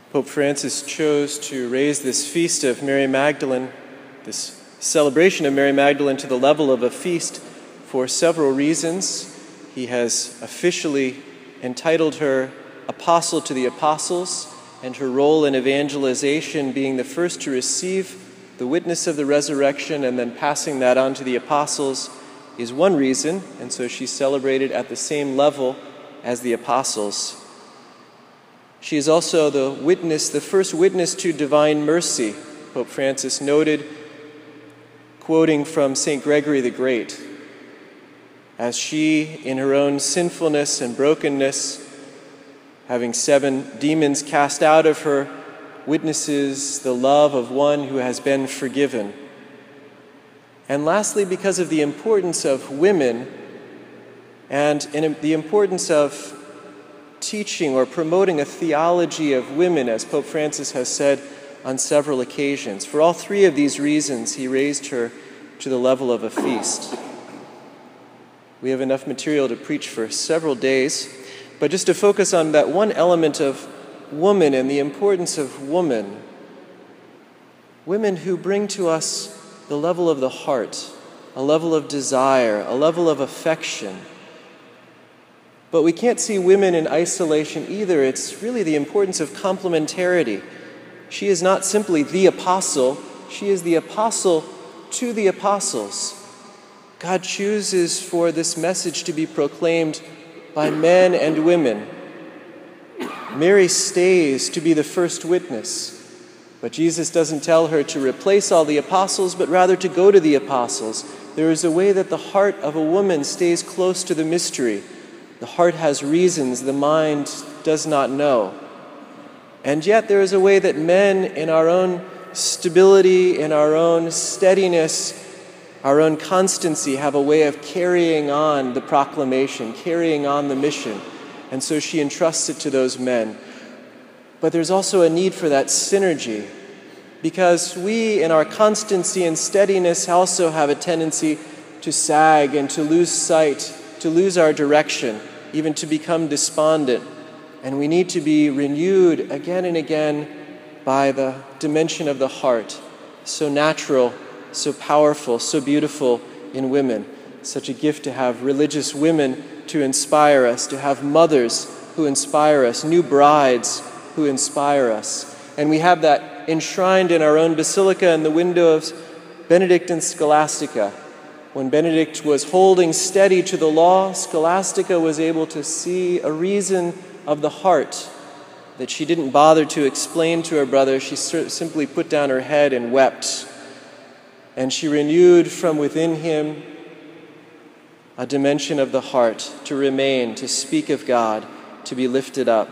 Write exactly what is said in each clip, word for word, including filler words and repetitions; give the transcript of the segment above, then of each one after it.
Pope Francis chose to raise this feast of Mary Magdalene, this celebration of Mary Magdalene, to the level of a feast for several reasons. He has officially entitled her Apostle to the Apostles, and her role in evangelization being the first to receive the witness of the resurrection and then passing that on to the apostles is one reason, and so she's celebrated at the same level as the apostles. She is also the witness, the first witness to divine mercy, Pope Francis noted, quoting from Saint Gregory the Great, as she, in her own sinfulness and brokenness, having seven demons cast out of her, witnesses the love of one who has been forgiven. And lastly, because of the importance of women and in the importance of teaching or promoting a theology of women, as Pope Francis has said on several occasions. For all three of these reasons, he raised her to the level of a feast. We have enough material to preach for several days, but just to focus on that one element of woman and the importance of woman, women who bring to us the level of the heart, a level of desire, a level of affection. But we can't see women in isolation either. It's really the importance of complementarity. She is not simply the apostle, she is the apostle to the apostles. God chooses for this message to be proclaimed by men and women. Mary stays to be the first witness, but Jesus doesn't tell her to replace all the apostles, but rather to go to the apostles. There is a way that the heart of a woman stays close to the mystery. The heart has reasons the mind does not know. And yet there is a way that men, in our own stability, in our own steadiness, our own constancy, have a way of carrying on the proclamation, carrying on the mission. And so she entrusts it to those men. But there's also a need for that synergy, because we, in our constancy and steadiness, also have a tendency to sag and to lose sight, to lose our direction, even to become despondent. And we need to be renewed again and again by the dimension of the heart, so natural, so powerful, so beautiful in women. Such a gift to have religious women to inspire us, to have mothers who inspire us, new brides who inspire us. And we have that enshrined in our own basilica in the window of Benedict and Scholastica. When Benedict was holding steady to the law, Scholastica was able to see a reason of the heart that she didn't bother to explain to her brother. She simply put down her head and wept. And she renewed from within him a dimension of the heart to remain, to speak of God, to be lifted up.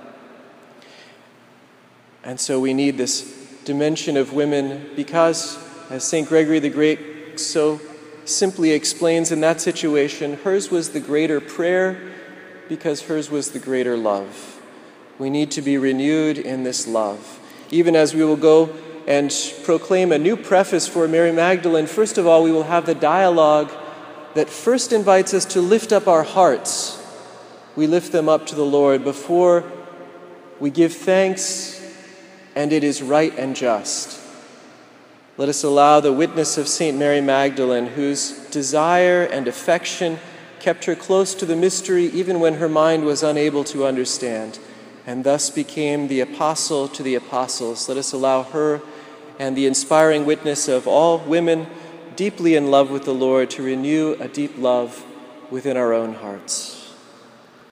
And so we need this dimension of women because, as Saint Gregory the Great so simply explains in that situation, hers was the greater prayer because hers was the greater love. We need to be renewed in this love. Even as we will go and proclaim a new preface for Mary Magdalene, first of all, we will have the dialogue that first invites us to lift up our hearts. We lift them up to the Lord before we give thanks, and it is right and just. Let us allow the witness of Saint Mary Magdalene, whose desire and affection kept her close to the mystery even when her mind was unable to understand, and thus became the apostle to the apostles. Let us allow her and the inspiring witness of all women deeply in love with the Lord to renew a deep love within our own hearts.